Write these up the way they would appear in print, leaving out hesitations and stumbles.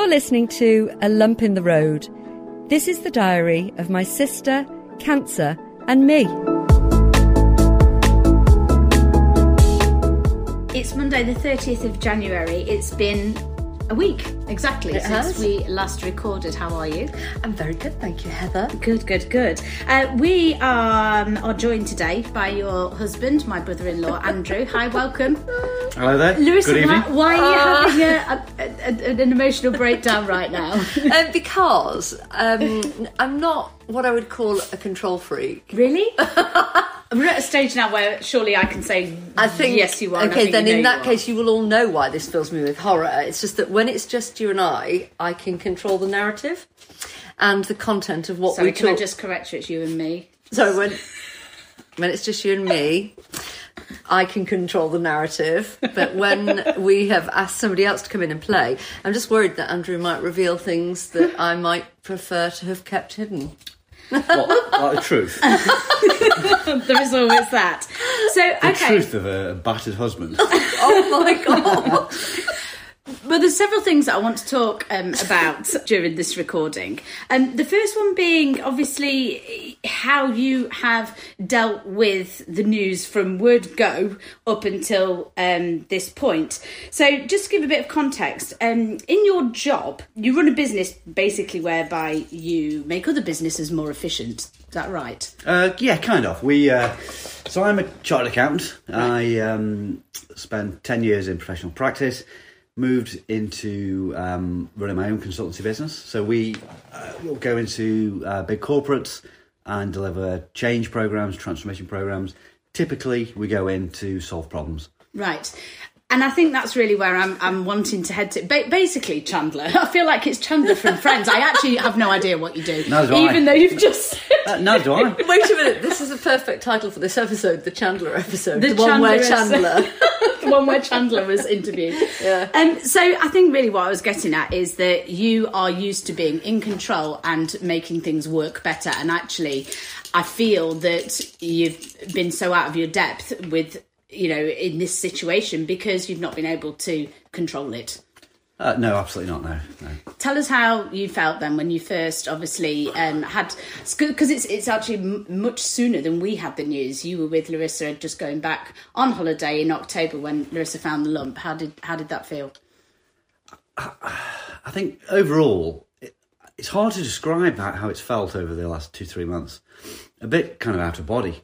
listening to A Lump in the Road. This is the diary of my sister, cancer, and me. It's Monday the 30th of January. It's been a week, exactly, since we last recorded. How are you? I'm very good, thank you, Heather. Good. We are joined today by your husband, my brother-in-law, Andrew. Hi, welcome. Hello there. Larissa, good evening. why are you having an emotional breakdown right now? Because I'm not what I would call a control freak. Really? We're at a stage now where surely I can say, yes, you are. Okay, then in that case, you will all know why this fills me with horror. It's just that when it's just you and I can control the narrative and the content of what we talk. Can I just correct you? It's you and me. So when it's just you and me, I can control the narrative. But when we have asked somebody else to come in and play, I'm just worried that Andrew might reveal things that I might prefer to have kept hidden. What, like the truth? There is always that. So, The truth of a battered husband. Oh my God. Well, there's several things that I want to talk about during this recording. The first one being, obviously, how you have dealt with the news from word go up until this point. So just to give a bit of context, in your job, you run a business basically whereby you make other businesses more efficient. Is that right? Yeah, kind of. So I'm a chartered accountant. I spent 10 years in professional practice. Moved into running my own consultancy business. So we will go into big corporates and deliver change programs, transformation programs. Typically, we go in to solve problems. Right. And I think that's really where I'm wanting to head to. Basically, Chandler. I feel like it's Chandler from Friends. I actually have no idea what you do. Neither do I. Even though you've just said... Neither do I. Wait a minute. This is a perfect title for this episode, the Chandler episode. The one where Chandler... The one where Chandler was interviewed. Yeah. So I think really what I was getting at is that you are used to being in control and making things work better. And actually, I feel that you've been so out of your depth with... in this situation because you've not been able to control it. No, absolutely not, no. Tell us how you felt then when you first obviously had... Because it's actually much sooner than we had the news. You were with Larissa just going back on holiday in October when Larissa found the lump. How did that feel? I think overall, it's hard to describe how it's felt over the last 2-3 months. A bit kind of out of body.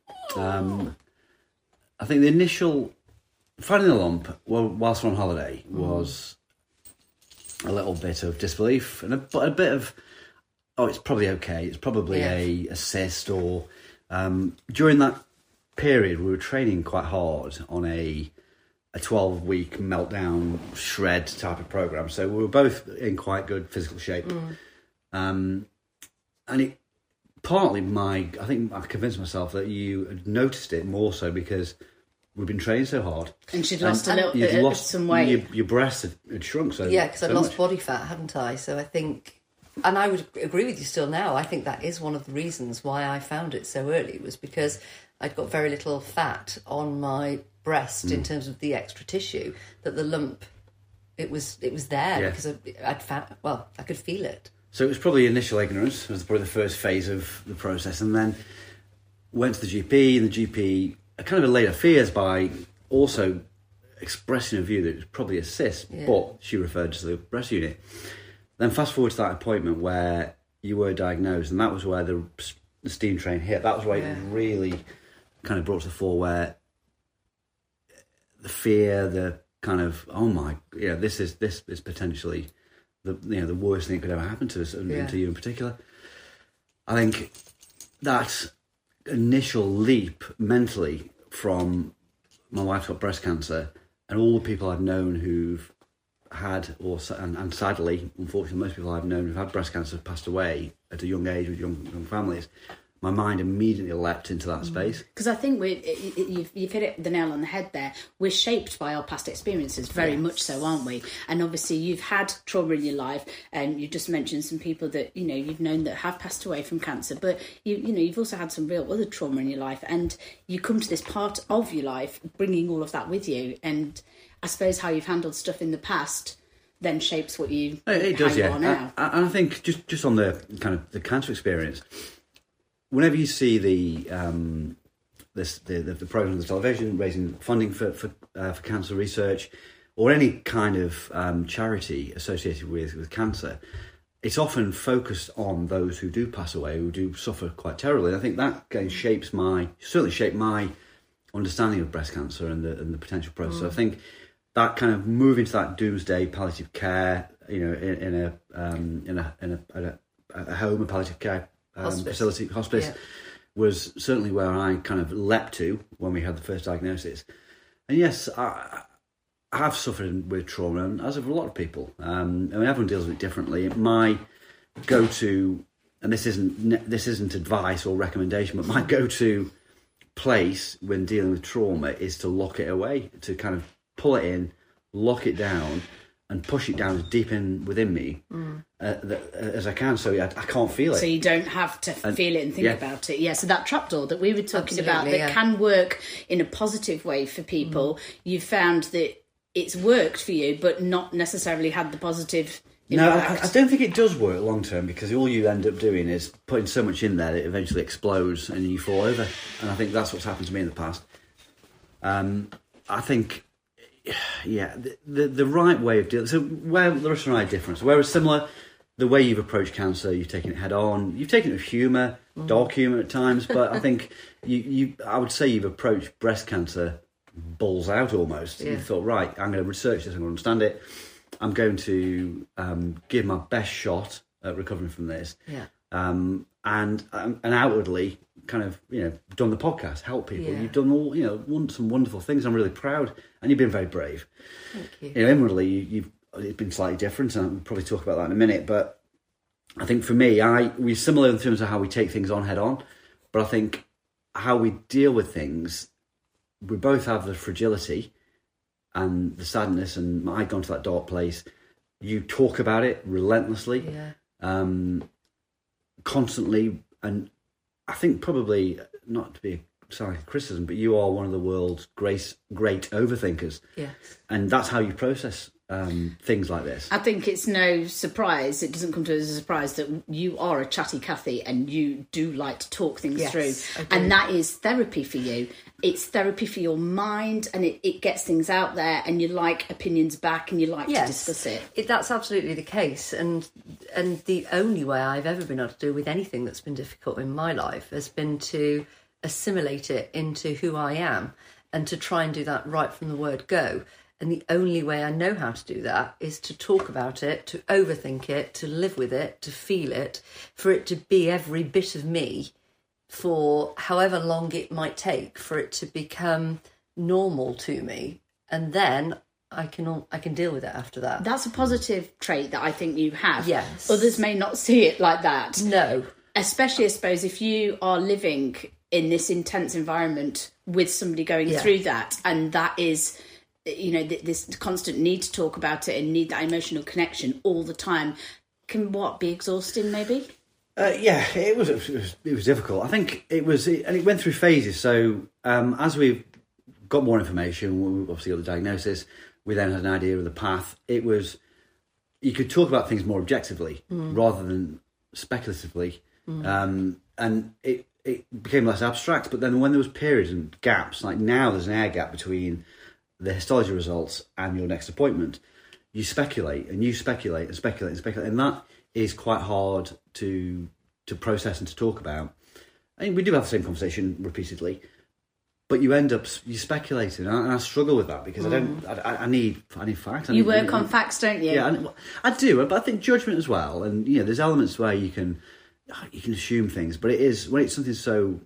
I think the initial finding the lump whilst we're on holiday was a little bit of disbelief and a bit of, it's probably okay. It's probably a cyst or during that period we were training quite hard on a 12-week meltdown shred type of program. So we were both in quite good physical shape. And it partly I think I convinced myself that you had noticed it more so because we've been training so hard. And she'd lost some weight. Your breasts had shrunk so yeah, because I'd lost much. body fat, hadn't I? So I think, and I would agree with you still now, I think that is one of the reasons why I found it so early was because I'd got very little fat on my breast in terms of the extra tissue, that the lump, it was there because I could feel it. So it was probably initial ignorance, was probably the first phase of the process, and then went to the GP, and the GP kind of allayed her fears by also expressing a view that it was probably a cyst, but she referred to the breast unit. Then fast forward to that appointment where you were diagnosed, and that was where the steam train hit. That was where it really kind of brought to the fore, where the fear, the kind of, this is potentially the worst thing that could ever happen to us, and to you in particular. I think that initial leap mentally from my wife's got breast cancer and all the people I've known who've had, and sadly, unfortunately, most people I've known who've had breast cancer have passed away at a young age with young families. My mind immediately leapt into that space. Because I think you've hit the nail on the head there. We're shaped by our past experiences, very much so, aren't we? And obviously you've had trauma in your life, and you just mentioned some people that, you've known that have passed away from cancer, but you've also had some real other trauma in your life, and you come to this part of your life bringing all of that with you. And I suppose how you've handled stuff in the past then shapes what you It how does, you yeah. are now. And I think just on the kind of the cancer experience, whenever you see the program on the television raising funding for cancer research, or any kind of charity associated with cancer, it's often focused on those who do pass away, who do suffer quite terribly. And I think that again certainly shaped my understanding of breast cancer and the potential process. So I think that kind of move into that doomsday palliative care, in a home, a palliative care facility, hospice, was certainly where I kind of leapt to when we had the first diagnosis. And yes, I have suffered with trauma, and as have a lot of people. Everyone deals with it differently. My go-to, and this isn't advice or recommendation, but my go-to place when dealing with trauma is to lock it away, to kind of pull it in, lock it down, and push it down as deep within me as I can, so I can't feel it. So you don't have to feel it and think about it. Yeah, so that trapdoor that we were talking about that can work in a positive way for people, you've found that it's worked for you, but not necessarily had the positive impact. No, I don't think it does work long term, because all you end up doing is putting so much in there that it eventually explodes and you fall over. And I think that's what's happened to me in the past. I think, the right way of dealing. So where Larissa and I are different. So whereas similar, the way you've approached cancer, you've taken it head on. You've taken it with humour, dark humour at times, but I think I would say you've approached breast cancer balls out almost. You thought, right, I'm going to research this, I'm going to understand it, I'm going to give my best shot at recovering from this. And outwardly kind of done the podcast, help people. You've done all some wonderful things. I'm really proud, and you've been very brave. Thank you. Inwardly it's been slightly different, and I'll probably talk about that in a minute, but I think for me we're similar in terms of how we take things on head on, but I think how we deal with things, we both have the fragility and the sadness, and I'd gone to that dark place. You talk about it relentlessly, constantly, and I think probably, not to be sorry criticism, but you are one of the world's great overthinkers. Yes. And that's how you process things like this. I think it's no surprise, it doesn't come to us as a surprise that you are a chatty Cathy and you do like to talk things through. And that is therapy for you. It's therapy for your mind, and it gets things out there, and you like opinions back, and you like to discuss it. That's absolutely the case. And the only way I've ever been able to deal with anything that's been difficult in my life has been to assimilate it into who I am, and to try and do that right from the word go. And the only way I know how to do that is to talk about it, to overthink it, to live with it, to feel it, for it to be every bit of me for however long it might take for it to become normal to me. And then I can deal with it after that. That's a positive trait that I think you have. Yes. Others may not see it like that. No. Especially, I suppose, if you are living in this intense environment with somebody going through that, and that is, this constant need to talk about it and need that emotional connection all the time, can be exhausting maybe? It was difficult. I think it was, and it went through phases. So as we got more information, we obviously got the diagnosis, we then had an idea of the path. It was, you could talk about things more objectively rather than speculatively, and it became less abstract. But then when there was periods and gaps, like now there's an air gap between the histology results and your next appointment, you speculate and speculate, and that is quite hard to process and to talk about. I mean, we do have the same conversation repeatedly, but you end up speculating, and I struggle with that because I need facts. You work on facts, don't you? Yeah, I do, but I think judgment as well. And there's elements where you can assume things, but it is when it's something so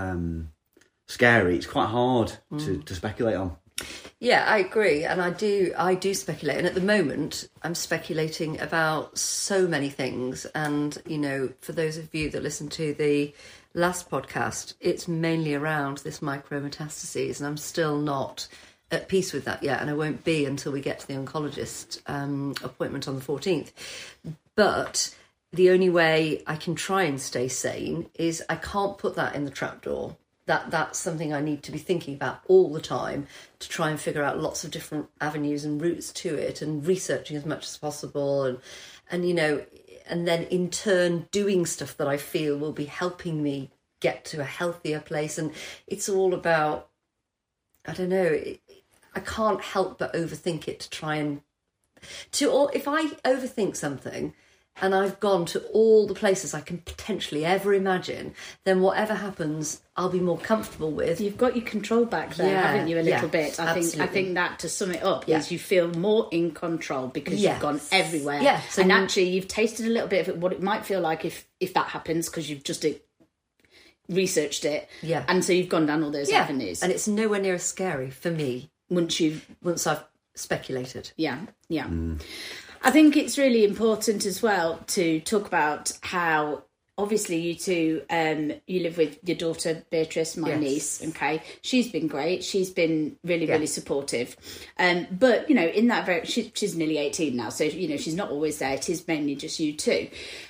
scary, it's quite hard to speculate on. Yeah, I agree, and I do speculate, and at the moment I'm speculating about so many things. And for those of you that listened to the last podcast, it's mainly around this micrometastases, and I'm still not at peace with that yet, and I won't be until we get to the oncologist appointment on the 14th. But the only way I can try and stay sane is I can't put that in the trapdoor. that's something I need to be thinking about all the time, to try and figure out lots of different avenues and routes to it, and researching as much as possible, and you know, and then in turn doing stuff that I feel will be helping me get to a healthier place. And it's all about, I don't know, I can't help but overthink it, to try and if I overthink something and I've gone to all the places I can potentially ever imagine, then whatever happens, I'll be more comfortable with. You've got your control back there, haven't you, a little bit? I think that, to sum it up, is you feel more in control because you've gone everywhere. Yeah. So and actually you've tasted a little bit of what it might feel like if that happens, because you've just researched it. Yeah. And so you've gone down all those avenues. And it's nowhere near as scary for me once I've speculated. Yeah. I think it's really important as well to talk about how, obviously, you two, you live with your daughter Beatrice, my niece. Okay, she's been great. She's been really supportive. But you know, in that she's nearly 18 now, so you know she's not always there. It is mainly just you two.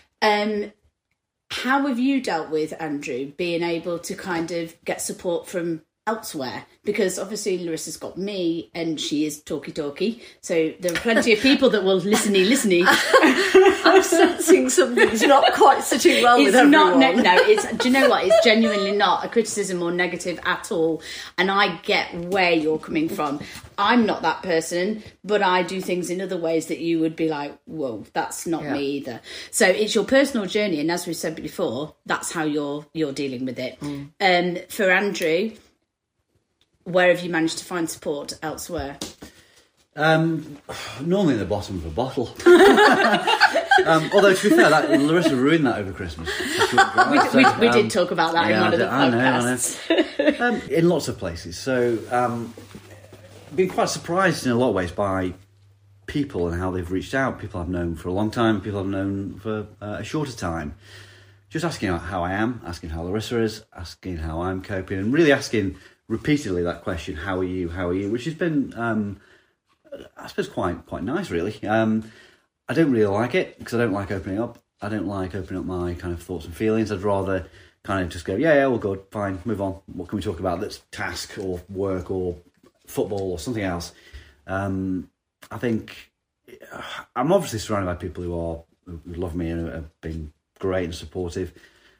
How have you dealt with, Andrew, being able to kind of get support from elsewhere? Because obviously Larissa's got me and she is talky, so there are plenty of people that will listen-y. I'm sensing something's not quite sitting well with everyone. Do you know what, it's genuinely not a criticism or negative at all, and I get where you're coming from. I'm not that person, but I do things in other ways that you would be like, whoa, that's not me either. So it's your personal journey, and as we said before, that's how you're dealing with it. For Andrew, where have you managed to find support elsewhere? Normally in the bottom of a bottle. Although, to be fair, Larissa ruined that over Christmas. We did talk about that in one of the podcasts. I know. In lots of places. So, been quite surprised in a lot of ways by people and how they've reached out. People I've known for a long time, people I've known for a shorter time. Just asking how I am, asking how Larissa is, asking how I'm coping, and really asking repeatedly that question, how are you, which has been, I suppose, quite nice, really. I don't really like it, because I don't like opening up. I don't like opening up my kind of thoughts and feelings. I'd rather kind of just go, yeah, all good, fine, move on. What can we talk about that's task or work or football or something else? I think I'm obviously surrounded by people who love me and have been great and supportive.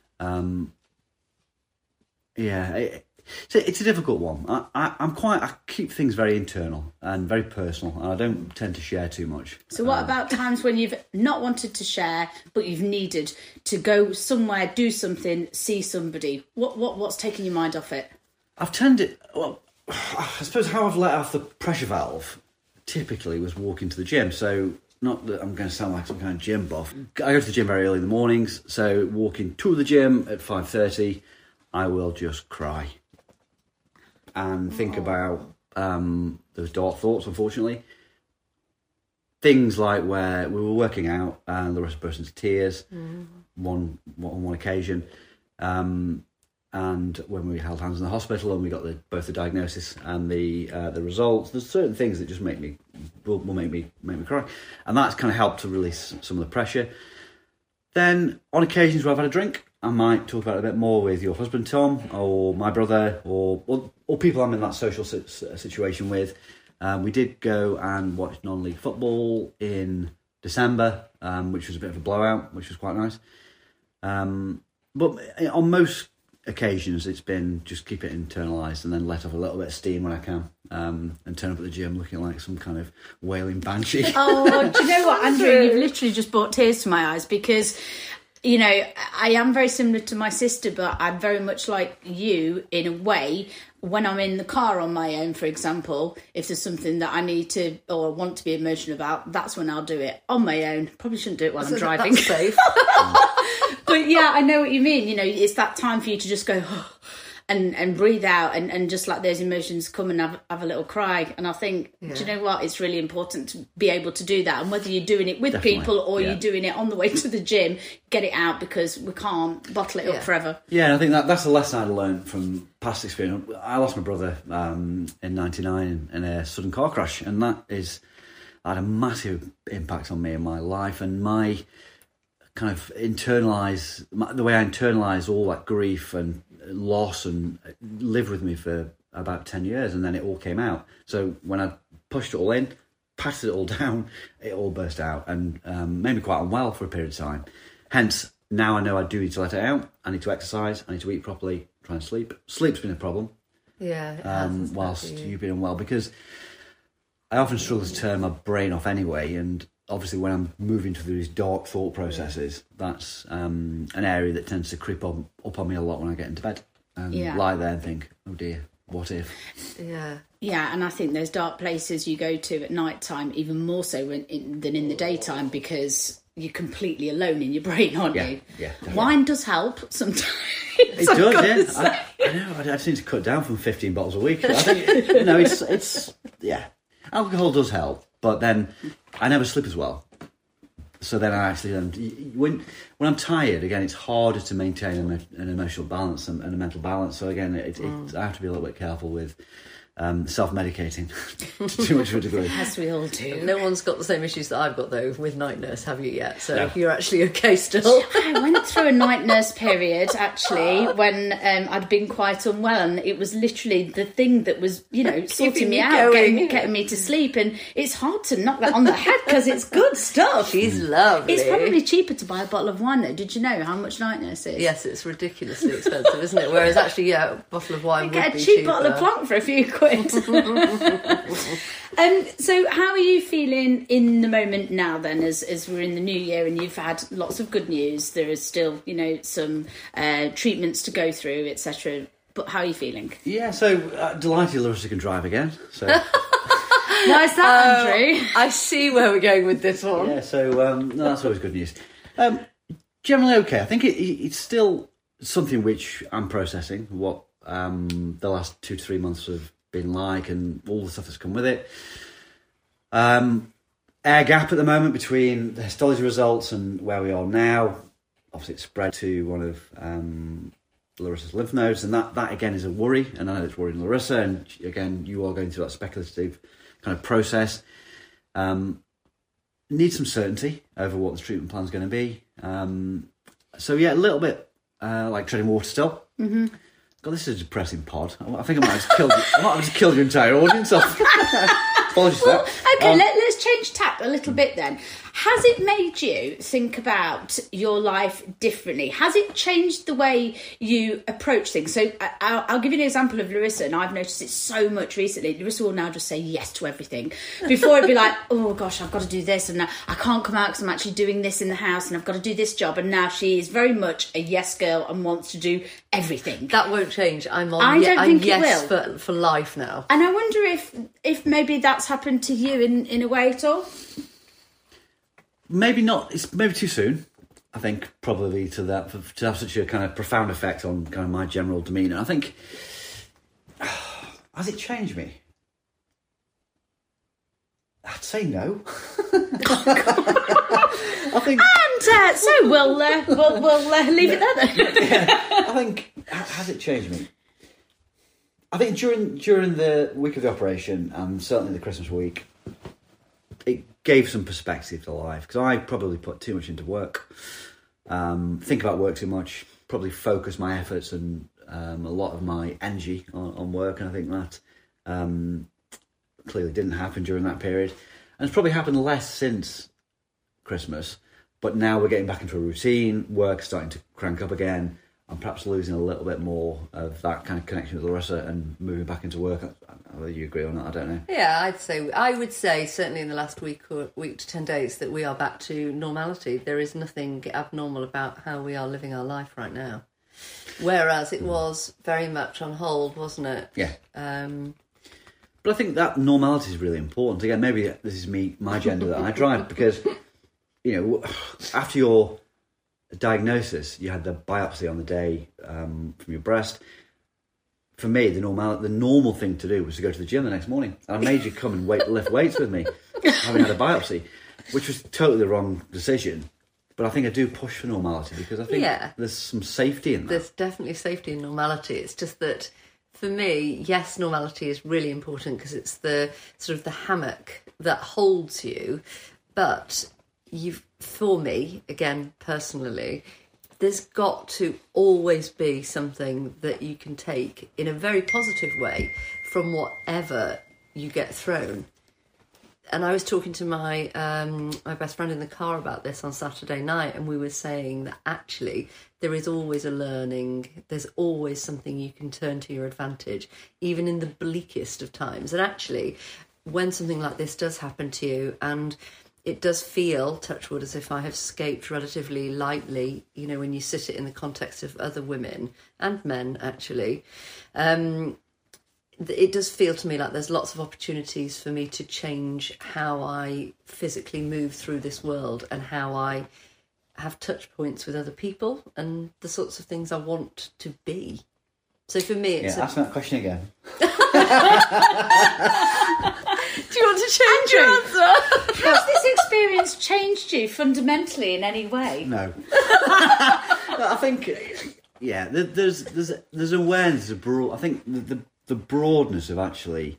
It's a difficult one. I keep things very internal and very personal, and I don't tend to share too much. So what about times when you've not wanted to share, but you've needed to go somewhere, do something, see somebody? What's taking your mind off it? I've tended, I suppose how I've let off the pressure valve typically was walking to the gym. So not that I'm going to sound like some kind of gym buff. I go to the gym very early in the mornings, so walking to the gym at 5:30, I will just cry and think about those dark thoughts, unfortunately. Things like where we were working out and Larissa burst into tears on one occasion. And when we held hands in the hospital and we got both the diagnosis and the results, there's certain things that just will make me cry, and that's kind of helped to release some of the pressure. Then on occasions where I've had a drink, I might talk about it a bit more with your husband Tom or my brother or people I'm in that social situation with. We did go and watch non-league football in December, which was a bit of a blowout, which was quite nice. But on most occasions, it's been just keep it internalised and then let off a little bit of steam when I can, and turn up at the gym looking like some kind of wailing banshee. Oh, do you know what, Andrew? You've literally just brought tears to my eyes, because, you know, I am very similar to my sister, but I'm very much like you in a way. When I'm in the car on my own, for example, if there's something that I need to or want to be emotional about, that's when I'll do it on my own. Probably shouldn't do it while I'm driving. That's safe. But yeah, I know what you mean. You know, it's that time for you to just go and breathe out and just let those emotions come and have a little cry. And I think, do you know what? It's really important to be able to do that. And whether you're doing it with people or you're doing it on the way to the gym, get it out, because we can't bottle it up forever. Yeah, and I think that's a lesson I learned from past experience. I lost my brother in '99 in a sudden car crash, and that had a massive impact on me and my life and my kind of the way I internalise all that grief and loss and lived with me for about 10 years, and then it all came out. So when I pushed it all in, patted it all down, it all burst out and made me quite unwell for a period of time. Hence, now I know I do need to let it out. I need to exercise, I need to eat properly, try and sleep. Sleep's been a problem. Yeah, it has, whilst you've been unwell, because I often struggle to turn my brain off anyway, and obviously when I'm moving through these dark thought processes, that's an area that tends to creep up on me a lot when I get into bed and lie there and think, oh dear, what if? Yeah, and I think those dark places you go to at night time even more so than in the daytime, because you're completely alone in your brain, aren't you? Yeah, definitely. Wine does help sometimes. It does, yeah. I know. I just need to cut down from 15 bottles a week. I think, it's alcohol does help, but then I never sleep as well. So then I actually when I'm tired again, it's harder to maintain an emotional balance and a mental balance. So again, I have to be a little bit careful with self-medicating to too much of a degree. As we all do. No one's got the same issues that I've got, though, with night nurse, have you yet? So you're actually okay still. I went through a night nurse period, actually, when I'd been quite unwell, and it was literally the thing that was, sorting me out, getting me to sleep, and it's hard to knock that on the head because it's good stuff. She's lovely. It's probably cheaper to buy a bottle of wine, though. Did you know how much night nurse is? Yes, it's ridiculously expensive, isn't it? Whereas actually, a bottle of wine would be cheaper. Get a cheap bottle of Blanc for a few quid. So how are you feeling in the moment now then, as we're in the new year and you've had lots of good news? There is still, some treatments to go through, etc. But how are you feeling? Yeah, so delighted Larissa can drive again. So why is that, Andrew? I see where we're going with this one. Yeah, so that's always good news. Generally okay. I think it's still something which I'm processing, what the last 2 to 3 months have been like and all the stuff that's come with it. Air gap at the moment between the histology results and where we are now. Obviously it's spread to one of Larissa's lymph nodes, and that again is a worry, and I know it's worrying Larissa, and again you are going through that speculative kind of process. Need some certainty over what the treatment plan is going to be. So yeah, a little bit like treading water still. Mm-hmm. God, this is a depressing pod. I think I might have just killed your entire audience off. Apologies for that. Okay, let's change tack a little bit then. Has it made you think about your life differently? Has it changed the way you approach things? So I'll give you an example of Larissa, and I've noticed it so much recently. Larissa will now just say yes to everything. Before it'd be like, oh gosh, I've got to do this, and now I can't come out because I'm actually doing this in the house, and I've got to do this job. And now she is very much a yes girl and wants to do everything. That won't change. I'm yes for life now. And I wonder if maybe that's happened to you in a way at all. Maybe not. It's maybe too soon. I think probably to have such a kind of profound effect on kind of my general demeanour. I think has it changed me? I'd say no. I think, and so we'll leave it there then. Yeah, I think has it changed me? I think during the week of the operation and certainly the Christmas week, it gave some perspective to life, because I probably put too much into work, think about work too much, probably focus my efforts and a lot of my energy on work, and I think that clearly didn't happen during that period, and it's probably happened less since Christmas, but now we're getting back into a routine, work's starting to crank up again. I'm perhaps losing a little bit more of that kind of connection with Larissa and moving back into work. Whether you agree or not, I don't know. Yeah, I would say certainly in the last week to 10 days that we are back to normality. There is nothing abnormal about how we are living our life right now. Whereas it was very much on hold, wasn't it? Yeah. But I think that normality is really important. Again, maybe this is my agenda that I drive, because, after your diagnosis, you had the biopsy on the day from your breast. For me, the normal thing to do was to go to the gym the next morning. And I made you come and lift weights with me, having had a biopsy, which was totally the wrong decision. But I think I do push for normality, because I think there's some safety in that. There's definitely safety in normality. It's just that, for me, yes, normality is really important, because it's the sort of the hammock that holds you. But for me, again, personally, there's got to always be something that you can take in a very positive way from whatever you get thrown. And I was talking to my my best friend in the car about this on Saturday night, and we were saying that actually there is always a learning. There's always something you can turn to your advantage, even in the bleakest of times. And actually, when something like this does happen to you, and it does feel, touch wood, as if I have escaped relatively lightly, you know, when you sit it in the context of other women and men, actually, it does feel to me like there's lots of opportunities for me to change how I physically move through this world and how I have touch points with other people and the sorts of things I want to be. So for me, it's... Yeah, ask me that question again. Do you want to change your answer? Has this experience changed you fundamentally in any way? No. I think, yeah, there's awareness of broad. I think the broadness of actually,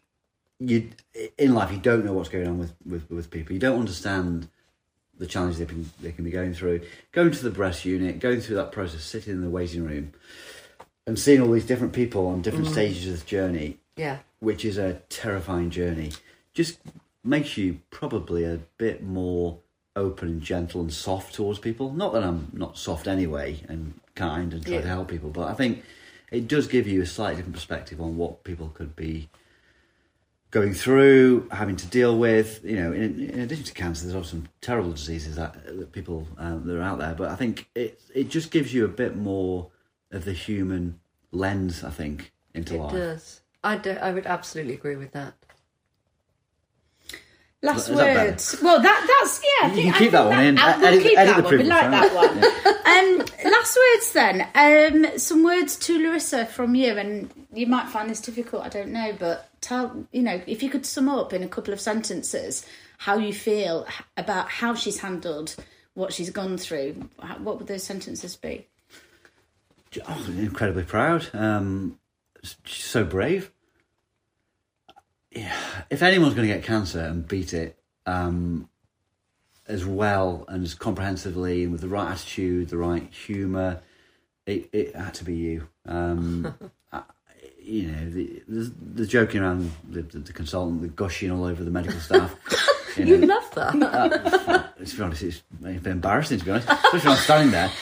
in life, you don't know what's going on with people. You don't understand the challenges they can be going through. Going to the breast unit, going through that process, sitting in the waiting room, and seeing all these different people on different stages of the journey. Yeah. Which is a terrifying journey, just makes you probably a bit more open and gentle and soft towards people. Not that I'm not soft anyway and kind and try to help people, but I think it does give you a slightly different perspective on what people could be going through, having to deal with. You know, in addition to cancer, there's also some terrible diseases that people that are out there, but I think it just gives you a bit more of the human lens, I think, into life. It does. I would absolutely agree with that. Last words. Well, that's yeah. You can keep that one in. We'll keep that one. We like that one. Yeah. Last words then. Some words to Larissa from you, and you might find this difficult. I don't know, but tell, you know, if you could sum up in a couple of sentences how you feel about how she's handled what she's gone through. What would those sentences be? Oh, incredibly proud. She's so brave. Yeah, if anyone's going to get cancer and beat it as well and as comprehensively and with the right attitude, the right humour, it had to be you. You know, the joking around, the consultant, the gushing all over the medical staff. You love that. To be honest, it's a bit embarrassing, to be honest, especially when I'm standing there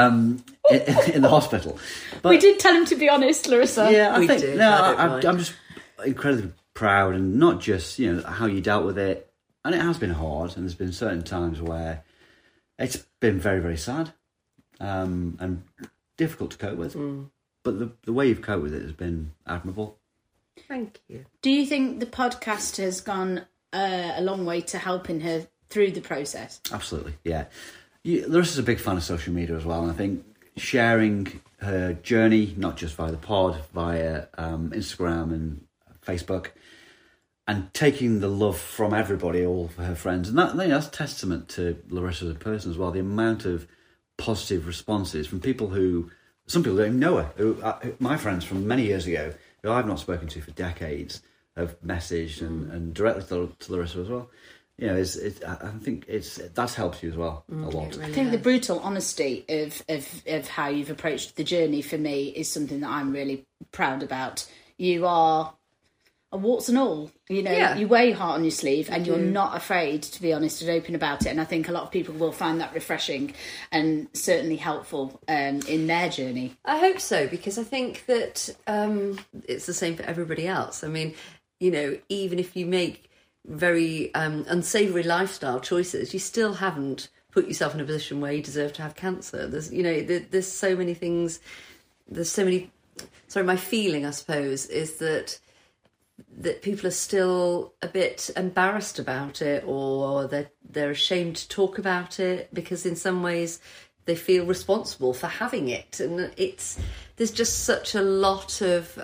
in the hospital. But, we did tell him to be honest, Larissa. Yeah, We think did. no, I don't I'm just incredibly proud, and not just, you know, how you dealt with it, and it has been hard, and there's been certain times where it's been very, very sad and difficult to cope with. But the way you've coped with it has been admirable. Thank you. Do you think the podcast has gone a long way to helping her through the process? Absolutely, yeah. Larissa's a big fan of social media as well, and I think sharing her journey, not just via the pod, via Instagram and Facebook, and taking the love from everybody, all for her friends, and that's testament to Larissa as a person as well. The amount of positive responses from people who, some people don't even know her, my friends from many years ago, who I've not spoken to for decades, have messaged and directly to Larissa as well. You know, I think that's helped you as well a lot. I think the brutal honesty of how you've approached the journey for me is something that I'm really proud about. You are a warts and all, you know, you wear your heart on your sleeve and you're not afraid to be honest and open about it. And I think a lot of people will find that refreshing and certainly helpful in their journey. I hope so, because I think that it's the same for everybody else. I mean, you know, even if you make very unsavoury lifestyle choices, you still haven't put yourself in a position where you deserve to have cancer. There's, you know, there's so many things. There's so many. Sorry, my feeling, I suppose, is that people are still a bit embarrassed about it, or they're ashamed to talk about it because in some ways they feel responsible for having it, and there's just such a lot of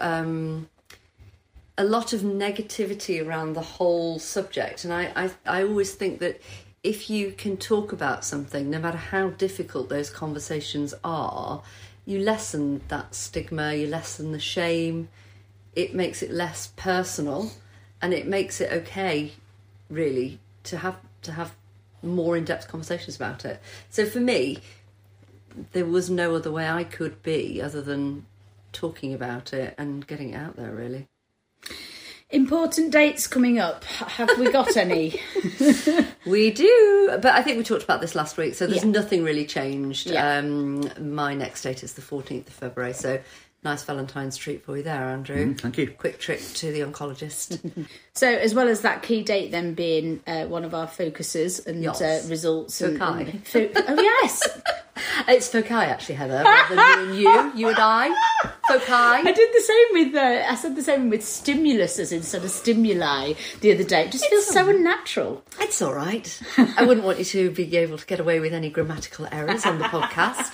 negativity around the whole subject. And I always think that if you can talk about something, no matter how difficult those conversations are, you lessen that stigma, you lessen the shame. It makes it less personal, and it makes it okay, really, to have more in-depth conversations about it. So for me, there was no other way I could be other than talking about it and getting it out there, really. Important dates coming up. Have we got any? We do, but I think we talked about this last week, so there's Yeah. nothing really changed. Yeah. My next date is the 14th of February, so nice Valentine's treat for you there, Andrew. Thank you. Quick trip to the oncologist. So, as well as that key date then being one of our focuses and Yes. results. Foci. Oh, yes. It's foci, actually, Heather, rather than you and I. Foci. I did the same with, I said the same with stimuluses instead of stimuli the other day. It just feels so unnatural. It's all right. I wouldn't want you to be able to get away with any grammatical errors on the podcast.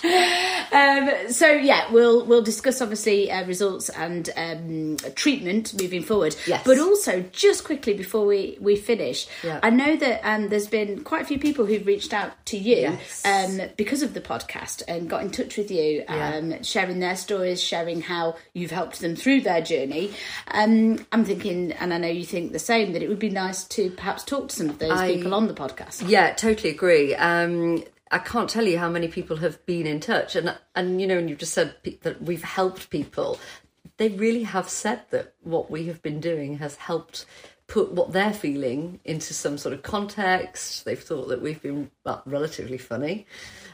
So yeah, we'll discuss obviously results and treatment moving forward. Yes. But also, just quickly before we finish, Yeah. I know that there's been quite a few people who've reached out to you Yes. because of the podcast and got in touch with you, sharing their stories, sharing how you've helped them through their journey. I'm thinking, and I know you think the same, that it would be nice to perhaps talk to some of those people on the podcast. Yeah, totally agree. I can't tell you how many people have been in touch, and you know, and you've just said that we've helped people. They really have said that what we have been doing has helped put what they're feeling into some sort of context. They've thought that we've been relatively funny,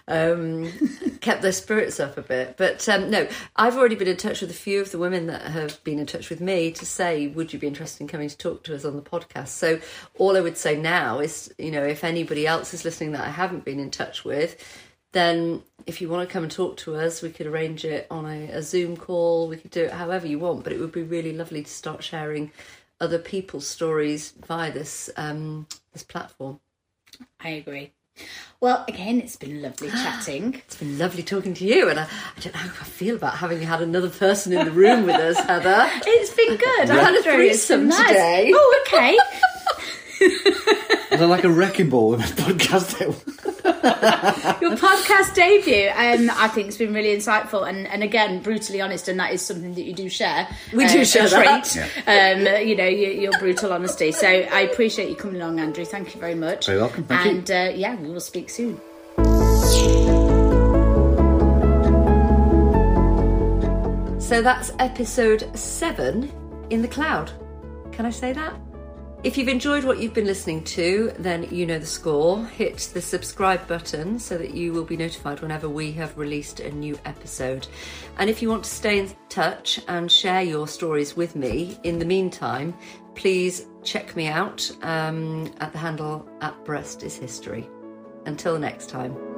kept their spirits up a bit. But no, I've already been in touch with a few of the women that have been in touch with me to say, would you be interested in coming to talk to us on the podcast? So all I would say now is, you know, if anybody else is listening that I haven't been in touch with, then if you want to come and talk to us, we could arrange it on a Zoom call. We could do it however you want, but it would be really lovely to start sharing other people's stories via this this platform. I agree. Well, again, it's been lovely chatting. It's been lovely talking to you, and I don't know how I feel about having had another person in the room with us, Heather. It's been good. I had a Andrew, it's been threesome nice. today. Oh, okay. Is that like a wrecking ball with a podcast? Your podcast debut, I think it's been really insightful and again, brutally honest, and that is something that you do share. We do share a that. trait. You know, your brutal honesty. So I appreciate you coming along, Andrew. Thank you very much. Very welcome. Thank you. And yeah, we will speak soon. So that's episode 7 in the cloud. Can I say that? If you've enjoyed what you've been listening to, then you know the score. Hit the subscribe button so that you will be notified whenever we have released a new episode. And if you want to stay in touch and share your stories with me, in the meantime, please check me out at the handle @BreastIsHistory. Until next time.